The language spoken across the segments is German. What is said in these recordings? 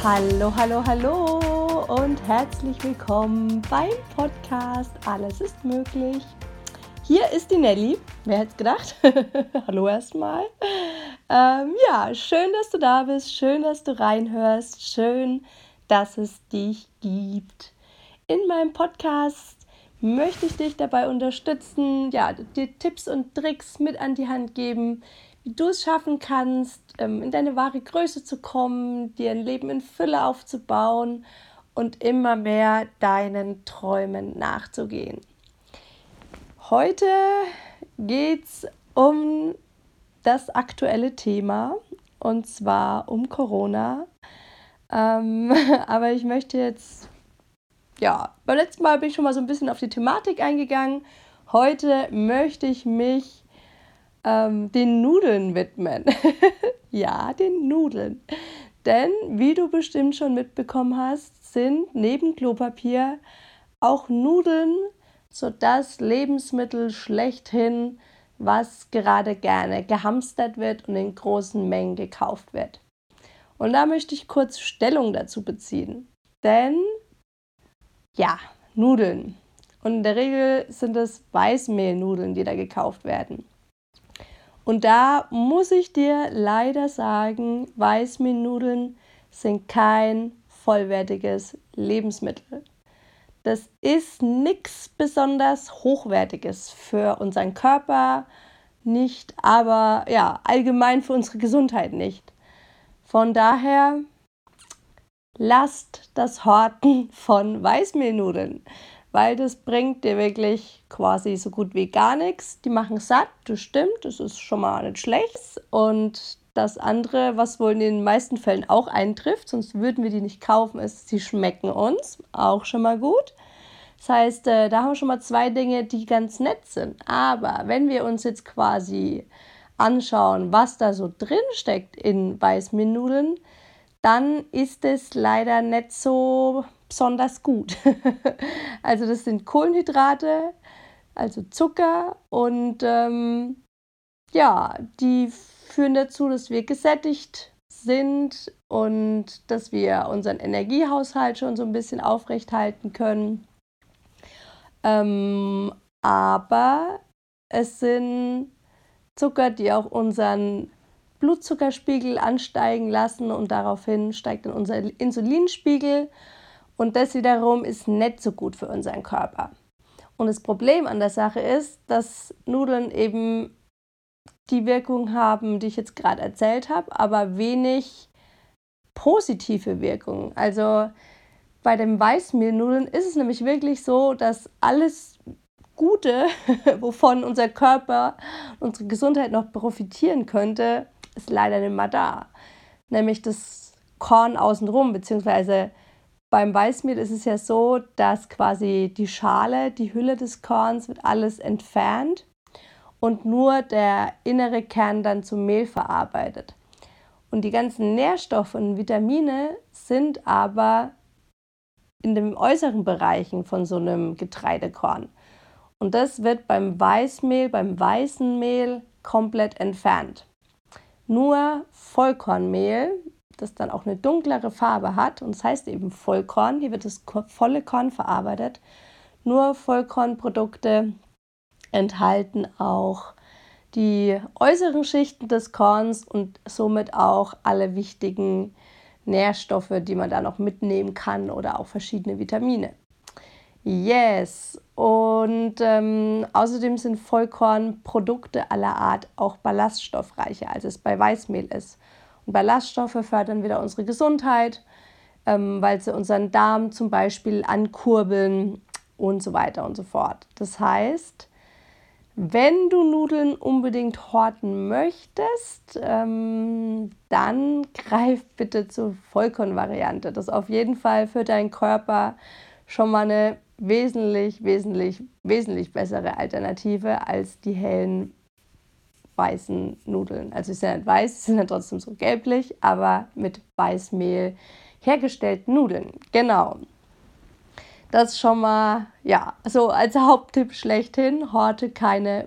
Hallo, hallo, hallo und herzlich willkommen beim Podcast Alles ist möglich. Hier ist die Nelly. Wer hätte es gedacht? Hallo erstmal. Schön, dass du da bist. Schön, dass du reinhörst. Schön, dass es dich gibt. In meinem Podcast möchte ich dich dabei unterstützen, dir Tipps und Tricks mit an die Hand geben, wie du es schaffen kannst, in deine wahre Größe zu kommen, dir ein Leben in Fülle aufzubauen und immer mehr deinen Träumen nachzugehen. Heute geht es um das aktuelle Thema und zwar um Corona. Aber ich möchte jetzt, beim letzten Mal bin ich schon mal so ein bisschen auf die Thematik eingegangen. Heute möchte ich mich den Nudeln widmen. Ja, den Nudeln. Denn, wie du bestimmt schon mitbekommen hast, sind neben Klopapier auch Nudeln so das Lebensmittel schlechthin, was gerade gerne gehamstert wird und in großen Mengen gekauft wird. Und da möchte ich kurz Stellung dazu beziehen. Denn, Nudeln. Und in der Regel sind es Weißmehlnudeln, die da gekauft werden. Und da muss ich dir leider sagen, Weißmehlnudeln sind kein vollwertiges Lebensmittel. Das ist nichts besonders Hochwertiges für unseren Körper nicht, aber allgemein für unsere Gesundheit nicht. Von daher lasst das Horten von Weißmehlnudeln, weil das bringt dir wirklich quasi so gut wie gar nichts. Die machen satt, das stimmt, das ist schon mal nicht schlecht. Und das andere, was wohl in den meisten Fällen auch eintrifft, sonst würden wir die nicht kaufen, ist, sie schmecken uns, auch schon mal gut. Das heißt, da haben wir schon mal zwei Dinge, die ganz nett sind. Aber wenn wir uns jetzt quasi anschauen, was da so drin steckt in Weißmehlnudeln, dann ist es leider nicht so besonders gut. Also das sind Kohlenhydrate, also Zucker und die führen dazu, dass wir gesättigt sind und dass wir unseren Energiehaushalt schon so ein bisschen aufrechthalten können. Aber es sind Zucker, die auch unseren Blutzuckerspiegel ansteigen lassen und daraufhin steigt dann unser Insulinspiegel und das wiederum ist nicht so gut für unseren Körper. Und das Problem an der Sache ist, dass Nudeln eben die Wirkung haben, die ich jetzt gerade erzählt habe, aber wenig positive Wirkung. Also bei den Weißmehlnudeln ist es nämlich wirklich so, dass alles Gute, wovon unser Körper, unsere Gesundheit noch profitieren könnte, ist leider nicht mehr da. Nämlich das Korn außenrum, beziehungsweise beim Weißmehl ist es ja so, dass quasi die Schale, die Hülle des Korns wird alles entfernt und nur der innere Kern dann zum Mehl verarbeitet. Und die ganzen Nährstoffe und Vitamine sind aber in den äußeren Bereichen von so einem Getreidekorn. Und das wird beim Weißmehl, beim weißen Mehl komplett entfernt. Nur Vollkornmehl, das dann auch eine dunklere Farbe hat, und das heißt eben Vollkorn, hier wird das volle Korn verarbeitet, nur Vollkornprodukte enthalten auch die äußeren Schichten des Korns und somit auch alle wichtigen Nährstoffe, die man da noch mitnehmen kann oder auch verschiedene Vitamine. Yes, und außerdem sind Vollkornprodukte aller Art auch ballaststoffreicher, als es bei Weißmehl ist. Und Ballaststoffe fördern wieder unsere Gesundheit, weil sie unseren Darm zum Beispiel ankurbeln und so weiter und so fort. Das heißt, wenn du Nudeln unbedingt horten möchtest, dann greif bitte zur Vollkornvariante. Das ist auf jeden Fall für deinen Körper schon mal eine wesentlich bessere Alternative als die hellen weißen Nudeln. Also sie sind ja nicht weiß, sie sind ja trotzdem so gelblich, aber mit Weißmehl hergestellten Nudeln. Genau. Das schon mal, so als Haupttipp schlechthin, horte keine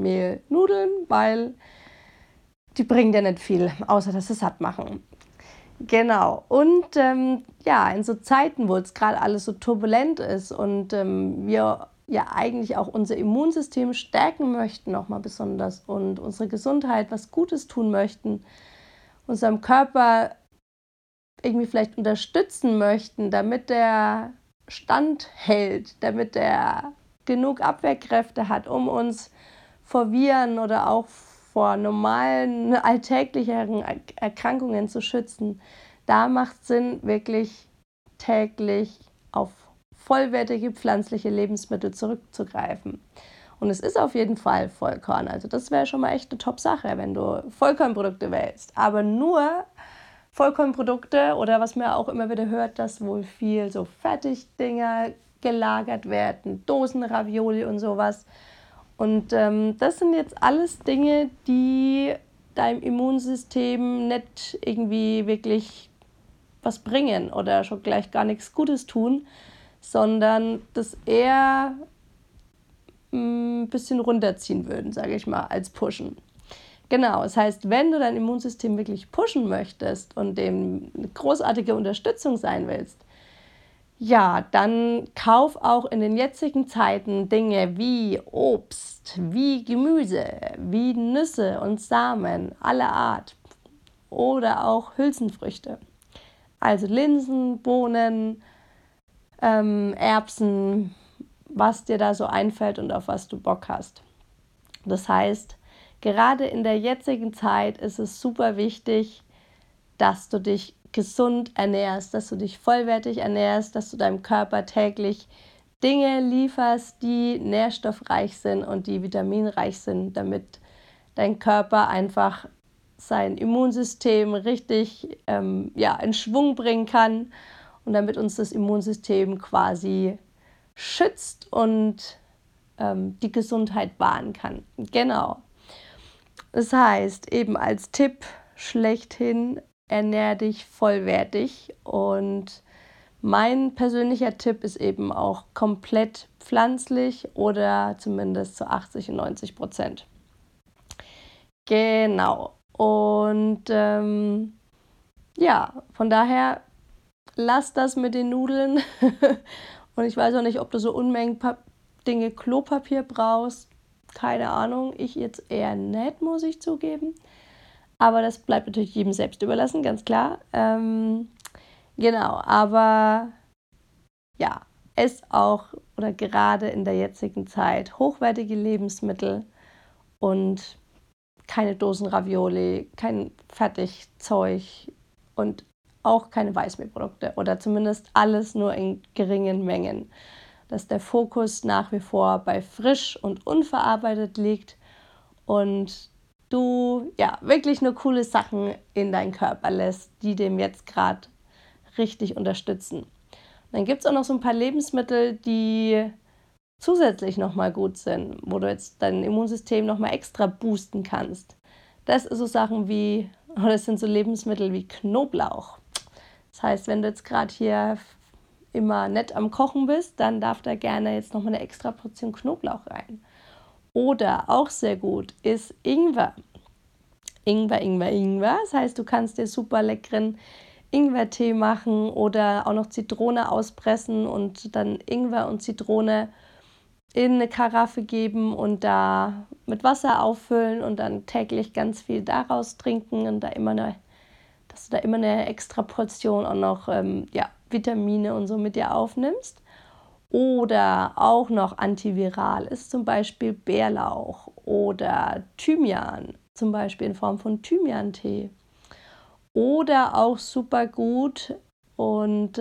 Weißmehlnudeln, weil die bringen dir nicht viel, außer dass sie satt machen. Genau. Und in so Zeiten, wo jetzt gerade alles so turbulent ist und wir ja eigentlich auch unser Immunsystem stärken möchten, nochmal besonders, und unsere Gesundheit was Gutes tun möchten, unserem Körper irgendwie vielleicht unterstützen möchten, damit der standhält, damit er genug Abwehrkräfte hat, um uns vor Viren oder auch vor normalen, alltäglicheren Erkrankungen zu schützen. Da macht es Sinn, wirklich täglich auf vollwertige pflanzliche Lebensmittel zurückzugreifen. Und es ist auf jeden Fall Vollkorn. Also das wäre schon mal echt eine Top-Sache, wenn du Vollkornprodukte wählst. Aber nur Vollkornprodukte oder was man auch immer wieder hört, dass wohl viel so Fertigdinger gelagert werden, Dosenravioli und sowas. Und das sind jetzt alles Dinge, die deinem Immunsystem nicht irgendwie wirklich was bringen oder schon gleich gar nichts Gutes tun, sondern das eher ein bisschen runterziehen würden, sage ich mal, als pushen. Genau, das heißt, wenn du dein Immunsystem wirklich pushen möchtest und dem eine großartige Unterstützung sein willst, ja, dann kauf auch in den jetzigen Zeiten Dinge wie Obst, wie Gemüse, wie Nüsse und Samen aller Art oder auch Hülsenfrüchte. Also Linsen, Bohnen, Erbsen, was dir da so einfällt und auf was du Bock hast. Das heißt, gerade in der jetzigen Zeit ist es super wichtig, dass du dich gesund ernährst, dass du dich vollwertig ernährst, dass du deinem Körper täglich Dinge lieferst, die nährstoffreich sind und die vitaminreich sind, damit dein Körper einfach sein Immunsystem richtig in Schwung bringen kann und damit uns das Immunsystem quasi schützt und die Gesundheit wahren kann. Genau. Das heißt, eben als Tipp schlechthin, ernähr dich vollwertig. Und mein persönlicher Tipp ist eben auch komplett pflanzlich oder zumindest zu 80 und 90%. Genau. Und von daher lass das mit den Nudeln. Und ich weiß auch nicht, ob du so Unmengen Dinge Klopapier brauchst. Keine Ahnung, ich jetzt eher nicht, muss ich zugeben. Aber das bleibt natürlich jedem selbst überlassen, ganz klar. Genau, aber ja, ess auch oder gerade in der jetzigen Zeit hochwertige Lebensmittel und keine Dosenravioli, kein Fertigzeug und auch keine Weißmehlprodukte oder zumindest alles nur in geringen Mengen. Dass der Fokus nach wie vor bei frisch und unverarbeitet liegt und du wirklich nur coole Sachen in deinen Körper lässt, die dem jetzt gerade richtig unterstützen. Dann gibt es auch noch so ein paar Lebensmittel, die zusätzlich nochmal gut sind, wo du jetzt dein Immunsystem nochmal extra boosten kannst. Das ist so Sachen wie, oder das sind so Lebensmittel wie Knoblauch. Das heißt, wenn du jetzt gerade hier immer nett am Kochen bist, dann darf da gerne jetzt nochmal eine extra Portion Knoblauch rein. Oder auch sehr gut ist Ingwer. Ingwer. Das heißt, du kannst dir super leckeren Ingwertee machen oder auch noch Zitrone auspressen und dann Ingwer und Zitrone in eine Karaffe geben und da mit Wasser auffüllen und dann täglich ganz viel daraus trinken und dass du da immer eine extra Portion auch noch Vitamine und so mit dir aufnimmst. Oder auch noch antiviral ist zum Beispiel Bärlauch oder Thymian, zum Beispiel in Form von Thymian-Tee. Oder auch super gut und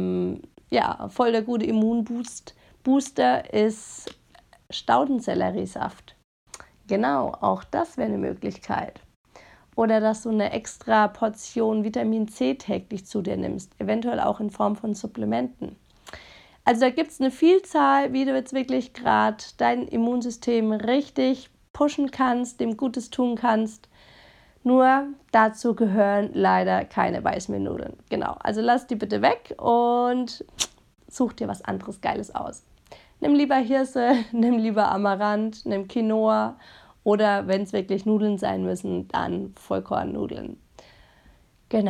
voll der gute Immunbooster ist Staudenselleriesaft. Genau, auch das wäre eine Möglichkeit. Oder dass du eine extra Portion Vitamin C täglich zu dir nimmst, eventuell auch in Form von Supplementen. Also da gibt es eine Vielzahl, wie du jetzt wirklich gerade dein Immunsystem richtig pushen kannst, dem Gutes tun kannst. Nur dazu gehören leider keine Weißmehlnudeln. Genau, also lass die bitte weg und such dir was anderes Geiles aus. Nimm lieber Hirse, nimm lieber Amaranth, nimm Quinoa oder wenn es wirklich Nudeln sein müssen, dann Vollkornnudeln. Genau.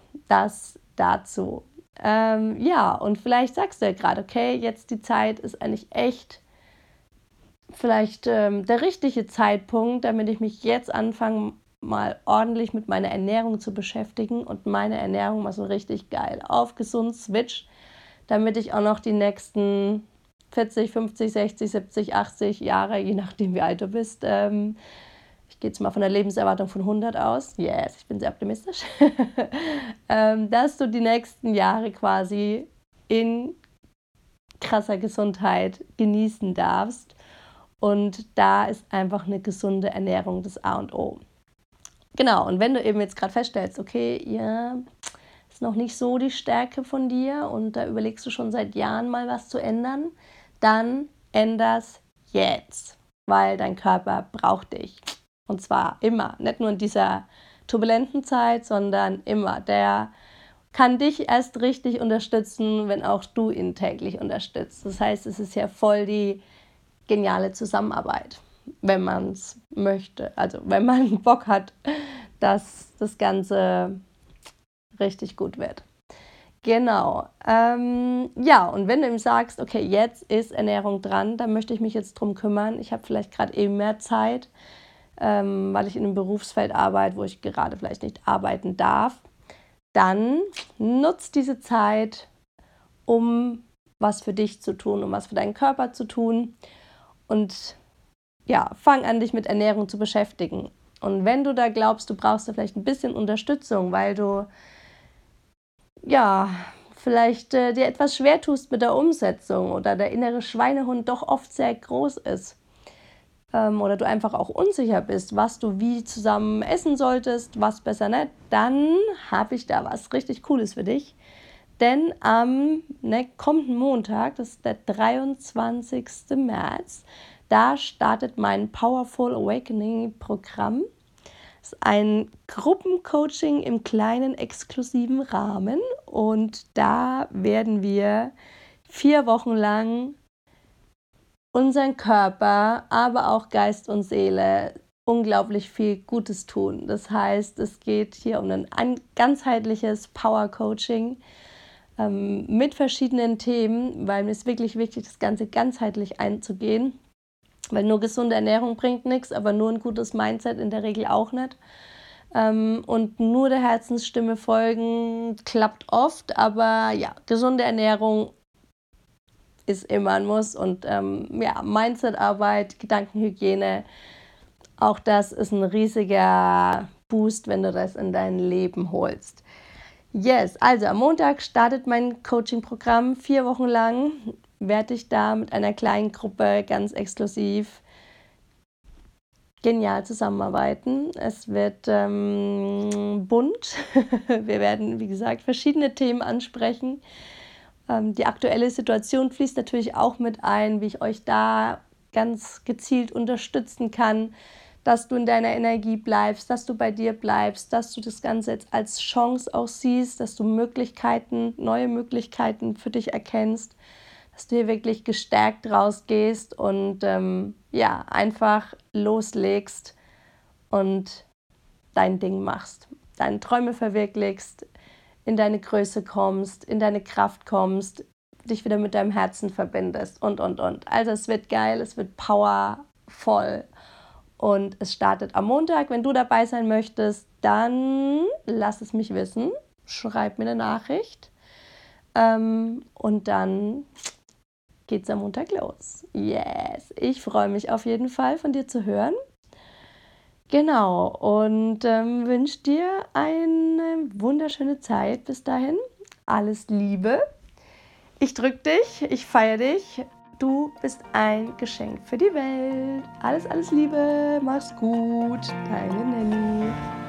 das dazu. Ja, und vielleicht sagst du ja gerade, okay, jetzt die Zeit ist eigentlich echt vielleicht der richtige Zeitpunkt, damit ich mich jetzt anfange, mal ordentlich mit meiner Ernährung zu beschäftigen und meine Ernährung mal so richtig geil auf gesund switch, damit ich auch noch die nächsten 40, 50, 60, 70, 80 Jahre, je nachdem wie alt du bist, ich gehe jetzt mal von der Lebenserwartung von 100 aus, yes, ich bin sehr optimistisch, dass du die nächsten Jahre quasi in krasser Gesundheit genießen darfst. Und da ist einfach eine gesunde Ernährung das A und O. Genau, und wenn du eben jetzt gerade feststellst, okay, ja, ist noch nicht so die Stärke von dir und da überlegst du schon seit Jahren mal was zu ändern, dann änder's jetzt, weil dein Körper braucht dich. Und zwar immer, nicht nur in dieser turbulenten Zeit, sondern immer. Der kann dich erst richtig unterstützen, wenn auch du ihn täglich unterstützt. Das heißt, es ist ja voll die geniale Zusammenarbeit, wenn man es möchte. Also wenn man Bock hat, dass das Ganze richtig gut wird. Genau. Ja, und wenn du ihm sagst, okay, jetzt ist Ernährung dran, dann möchte ich mich jetzt drum kümmern. Ich habe vielleicht gerade eben mehr Zeit, weil ich in einem Berufsfeld arbeite, wo ich gerade vielleicht nicht arbeiten darf. Dann nutz diese Zeit, um was für dich zu tun, um was für deinen Körper zu tun. Und ja, fang an, dich mit Ernährung zu beschäftigen. Und wenn du da glaubst, du brauchst da vielleicht ein bisschen Unterstützung, weil du ja vielleicht dir etwas schwer tust mit der Umsetzung oder der innere Schweinehund doch oft sehr groß ist, oder du einfach auch unsicher bist, was du wie zusammen essen solltest, was besser nicht, dann habe ich da was richtig Cooles für dich. Denn am kommenden Montag, das ist der 23. März, da startet mein Powerful Awakening Programm. Das ist ein Gruppencoaching im kleinen, exklusiven Rahmen. Und da werden wir 4 Wochen lang unseren Körper, aber auch Geist und Seele unglaublich viel Gutes tun. Das heißt, es geht hier um ein ganzheitliches Power-Coaching mit verschiedenen Themen, weil mir ist wirklich wichtig, das Ganze ganzheitlich einzugehen. Weil nur gesunde Ernährung bringt nichts, aber nur ein gutes Mindset in der Regel auch nicht. Und nur der Herzensstimme folgen klappt oft, aber ja, gesunde Ernährung ist immer ein Muss und ja, Mindsetarbeit, Gedankenhygiene, auch das ist ein riesiger Boost, wenn du das in dein Leben holst. Yes, also am Montag startet mein Coaching-Programm, 4 Wochen lang werde ich da mit einer kleinen Gruppe ganz exklusiv genial zusammenarbeiten. Es wird bunt. Wir werden, wie gesagt, verschiedene Themen ansprechen. Die aktuelle Situation fließt natürlich auch mit ein, wie ich euch da ganz gezielt unterstützen kann, dass du in deiner Energie bleibst, dass du bei dir bleibst, dass du das Ganze jetzt als Chance auch siehst, dass du neue Möglichkeiten für dich erkennst, dass du hier wirklich gestärkt rausgehst und ja, einfach loslegst und dein Ding machst, deine Träume verwirklichst, in deine Größe kommst, in deine Kraft kommst, dich wieder mit deinem Herzen verbindest und. Also es wird geil, es wird powervoll und es startet am Montag. Wenn du dabei sein möchtest, dann lass es mich wissen, schreib mir eine Nachricht und dann geht's am Montag los. Yes, ich freue mich auf jeden Fall, von dir zu hören. Genau, und wünsche dir eine wunderschöne Zeit bis dahin. Alles Liebe. Ich drücke dich, ich feiere dich. Du bist ein Geschenk für die Welt. Alles Liebe, mach's gut. Deine Nanny.